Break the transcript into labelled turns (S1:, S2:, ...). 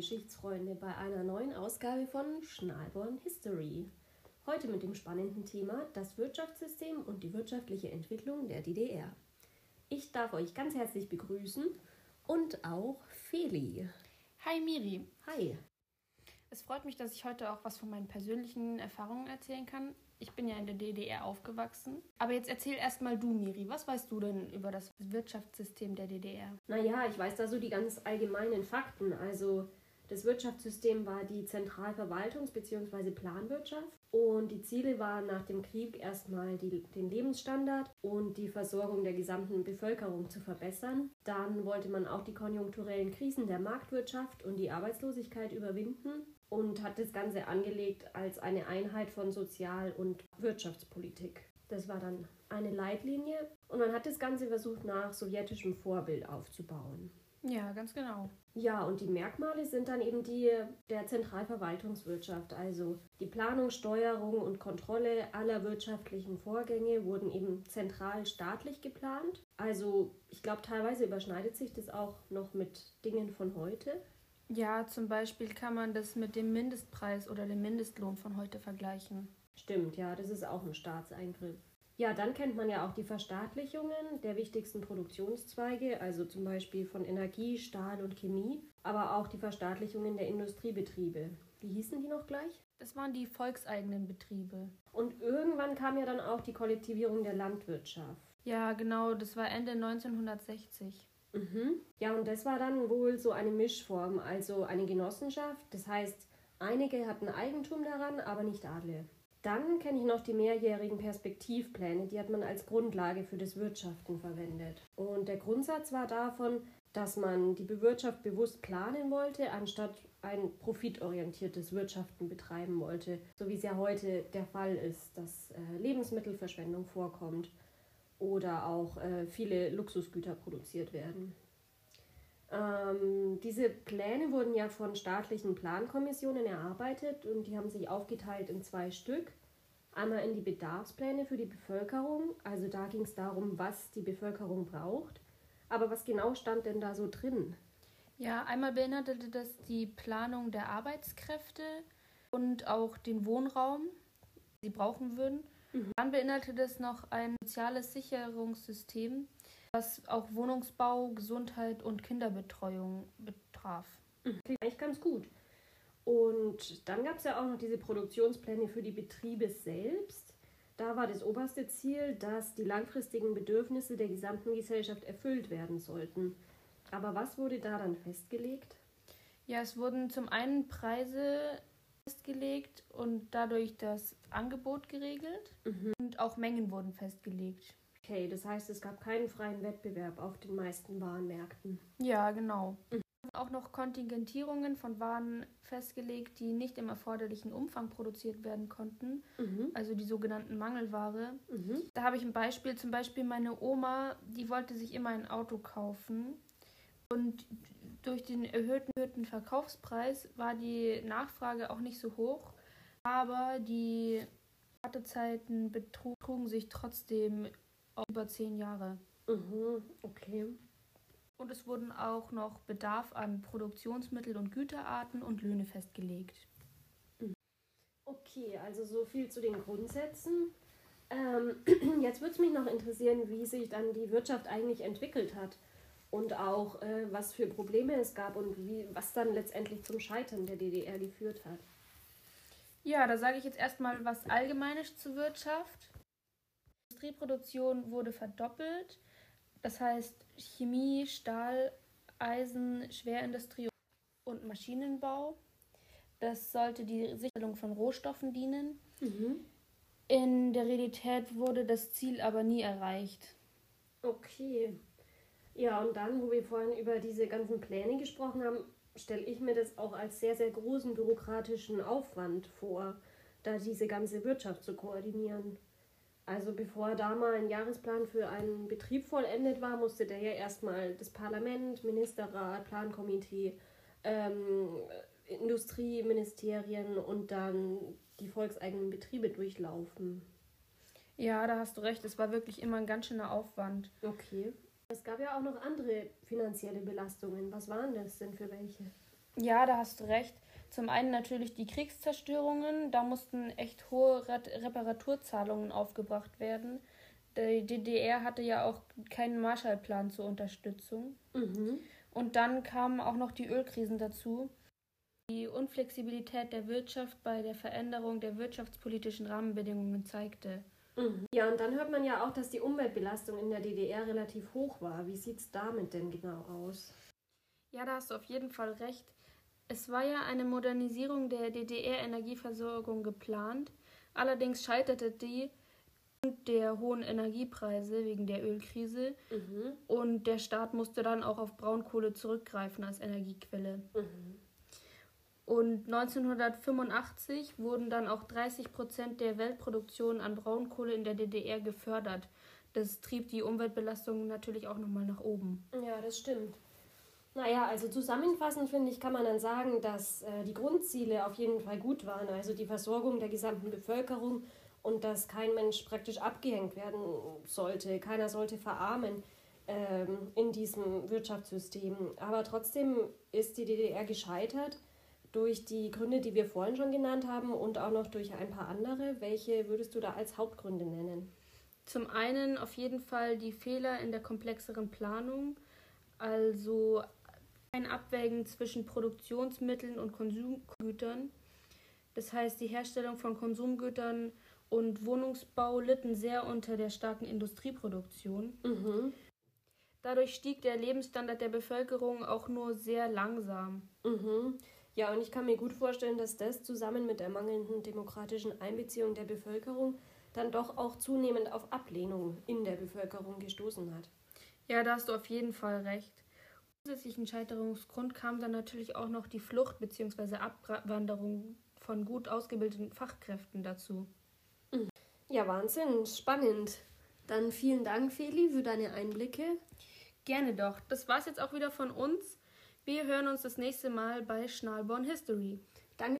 S1: Geschichtsfreunde, bei einer neuen Ausgabe von Schnalborn History. Heute mit dem spannenden Thema das Wirtschaftssystem und die wirtschaftliche Entwicklung der DDR. Ich darf euch ganz herzlich begrüßen und auch Feli.
S2: Hi Miri.
S1: Hi.
S2: Es freut mich, dass ich heute auch was von meinen persönlichen Erfahrungen erzählen kann. Ich bin ja in der DDR aufgewachsen. Aber jetzt erzähl erstmal du, Miri. Was weißt du denn über das Wirtschaftssystem der DDR?
S1: Naja, ich weiß da so die ganz allgemeinen Fakten. Also das Wirtschaftssystem war die Zentralverwaltungs- bzw. Planwirtschaft. Und die Ziele waren nach dem Krieg erstmal den Lebensstandard und die Versorgung der gesamten Bevölkerung zu verbessern. Dann wollte man auch die konjunkturellen Krisen der Marktwirtschaft und die Arbeitslosigkeit überwinden und hat das Ganze angelegt als eine Einheit von Sozial- und Wirtschaftspolitik. Das war dann eine Leitlinie und man hat das Ganze versucht, nach sowjetischem Vorbild aufzubauen.
S2: Ja, ganz genau.
S1: Ja, und die Merkmale sind dann eben die der Zentralverwaltungswirtschaft. Also die Planung, Steuerung und Kontrolle aller wirtschaftlichen Vorgänge wurden eben zentral staatlich geplant. Also ich glaube, teilweise überschneidet sich das auch noch mit Dingen von heute.
S2: Ja, zum Beispiel kann man das mit dem Mindestpreis oder dem Mindestlohn von heute vergleichen.
S1: Stimmt, ja, das ist auch ein Staatseingriff. Ja, dann kennt man ja auch die Verstaatlichungen der wichtigsten Produktionszweige, also zum Beispiel von Energie, Stahl und Chemie, aber auch die Verstaatlichungen der Industriebetriebe. Wie hießen die noch gleich?
S2: Das waren die volkseigenen Betriebe.
S1: Und irgendwann kam ja dann auch die Kollektivierung der Landwirtschaft.
S2: Ja, genau, das war Ende 1960.
S1: Ja, und das war dann wohl so eine Mischform, also eine Genossenschaft. Das heißt, einige hatten Eigentum daran, aber nicht alle. Dann kenne ich noch die mehrjährigen Perspektivpläne, die hat man als Grundlage für das Wirtschaften verwendet. Und der Grundsatz war davon, dass man die Wirtschaft bewusst planen wollte, anstatt ein profitorientiertes Wirtschaften betreiben wollte. So wie es ja heute der Fall ist, dass Lebensmittelverschwendung vorkommt oder auch viele Luxusgüter produziert werden. Diese Pläne wurden ja von staatlichen Plankommissionen erarbeitet und die haben sich aufgeteilt in 2 Stück. Einmal in die Bedarfspläne für die Bevölkerung, also da ging es darum, was die Bevölkerung braucht. Aber was genau stand denn da so drin?
S2: Ja, einmal beinhaltete das die Planung der Arbeitskräfte und auch den Wohnraum, den sie brauchen würden. Dann beinhaltete das noch ein soziales Sicherungssystem, was auch Wohnungsbau, Gesundheit und Kinderbetreuung betraf.
S1: Klingt eigentlich ganz gut. Und dann gab es ja auch noch diese Produktionspläne für die Betriebe selbst. Da war das oberste Ziel, dass die langfristigen Bedürfnisse der gesamten Gesellschaft erfüllt werden sollten. Aber was wurde da dann festgelegt?
S2: Ja, es wurden zum einen Preise festgelegt und dadurch das Angebot geregelt und auch Mengen wurden festgelegt.
S1: Okay, das heißt, es gab keinen freien Wettbewerb auf den meisten Warenmärkten.
S2: Ja, genau. Auch noch Kontingentierungen von Waren festgelegt, die nicht im erforderlichen Umfang produziert werden konnten, also die sogenannten Mangelware. Da habe ich ein Beispiel, zum Beispiel meine Oma, die wollte sich immer ein Auto kaufen und durch den erhöhten Verkaufspreis war die Nachfrage auch nicht so hoch, aber die Wartezeiten betrugen sich trotzdem auf über 10 Jahre.
S1: Okay.
S2: Und es wurden auch noch Bedarf an Produktionsmittel und Güterarten und Löhne festgelegt.
S1: Okay, also so viel zu den Grundsätzen. Jetzt würde es mich noch interessieren, wie sich dann die Wirtschaft eigentlich entwickelt hat und auch was für Probleme es gab und was dann letztendlich zum Scheitern der DDR geführt hat.
S2: Ja, da sage ich jetzt erstmal was Allgemeines zur Wirtschaft. Die Industrieproduktion wurde verdoppelt. Das heißt Chemie, Stahl, Eisen, Schwerindustrie und Maschinenbau. Das sollte die Sicherung von Rohstoffen dienen. In der Realität wurde das Ziel aber nie erreicht.
S1: Okay. Ja, und dann, wo wir vorhin über diese ganzen Pläne gesprochen haben, stelle ich mir das auch als sehr, sehr großen bürokratischen Aufwand vor, da diese ganze Wirtschaft zu koordinieren. Also bevor da mal ein Jahresplan für einen Betrieb vollendet war, musste der ja erstmal das Parlament, Ministerrat, Plankomitee, Industrieministerien und dann die volkseigenen Betriebe durchlaufen.
S2: Ja, da hast du recht. Es war wirklich immer ein ganz schöner Aufwand.
S1: Okay. Es gab ja auch noch andere finanzielle Belastungen. Was waren das denn für welche?
S2: Ja, da hast du recht. Zum einen natürlich die Kriegszerstörungen, da mussten echt hohe Reparaturzahlungen aufgebracht werden. Die DDR hatte ja auch keinen Marshallplan zur Unterstützung. Und dann kamen auch noch die Ölkrisen dazu. Die Unflexibilität der Wirtschaft bei der Veränderung der wirtschaftspolitischen Rahmenbedingungen zeigte.
S1: Ja, und dann hört man ja auch, dass die Umweltbelastung in der DDR relativ hoch war. Wie sieht es damit denn genau aus?
S2: Ja, da hast du auf jeden Fall recht. Es war ja eine Modernisierung der DDR-Energieversorgung geplant. Allerdings scheiterte die aufgrund der hohen Energiepreise wegen der Ölkrise. Und der Staat musste dann auch auf Braunkohle zurückgreifen als Energiequelle. Und 1985 wurden dann auch 30% der Weltproduktion an Braunkohle in der DDR gefördert. Das trieb die Umweltbelastung natürlich auch nochmal nach oben.
S1: Ja, das stimmt. Naja, also zusammenfassend finde ich, kann man dann sagen, dass die Grundziele auf jeden Fall gut waren. Also die Versorgung der gesamten Bevölkerung und dass kein Mensch praktisch abgehängt werden sollte. Keiner sollte verarmen in diesem Wirtschaftssystem. Aber trotzdem ist die DDR gescheitert durch die Gründe, die wir vorhin schon genannt haben und auch noch durch ein paar andere. Welche würdest du da als Hauptgründe nennen?
S2: Zum einen auf jeden Fall die Fehler in der komplexeren Planung, also ein Abwägen zwischen Produktionsmitteln und Konsumgütern. Das heißt, die Herstellung von Konsumgütern und Wohnungsbau litten sehr unter der starken Industrieproduktion. Dadurch stieg der Lebensstandard der Bevölkerung auch nur sehr langsam.
S1: Ja, und ich kann mir gut vorstellen, dass das zusammen mit der mangelnden demokratischen Einbeziehung der Bevölkerung dann doch auch zunehmend auf Ablehnung in der Bevölkerung gestoßen hat.
S2: Ja, da hast du auf jeden Fall recht. Zusätzlichen Scheiterungsgrund kam dann natürlich auch noch die Flucht bzw. Abwanderung von gut ausgebildeten Fachkräften dazu.
S1: Ja, Wahnsinn, spannend. Dann vielen Dank, Feli, für deine Einblicke.
S2: Gerne doch. Das war's jetzt auch wieder von uns. Wir hören uns das nächste Mal bei Schnalborn History.